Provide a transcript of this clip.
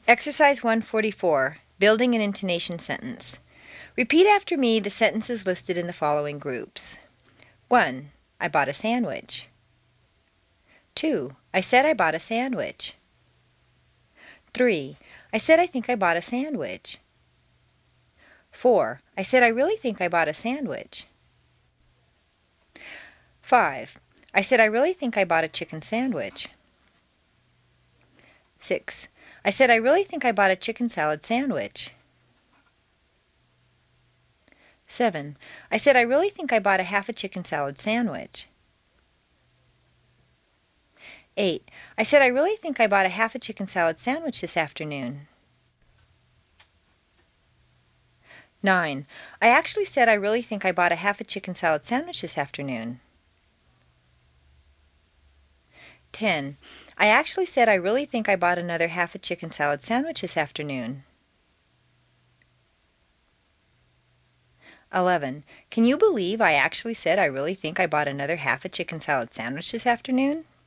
Exercise 144, Building an Intonation Sentence. Repeat after me the sentences listed in the following groups. 1. I bought a sandwich. 2. I said I bought a sandwich. 3. I said I think I bought a sandwich. 4. I said I really think I bought a sandwich. 5. I said I really think I bought a chicken sandwich. 6. I said I really think I bought a chicken salad sandwich. 7. I said I really think I bought a half a chicken salad sandwich. 8. I said I really think I bought a half a chicken salad sandwich this afternoon. 9. I actually said I really think I bought a half a chicken salad sandwich this afternoon. 10. I actually said I really think I bought another half a chicken salad sandwich this afternoon. 11. Can you believe I actually said I really think I bought another half a chicken salad sandwich this afternoon?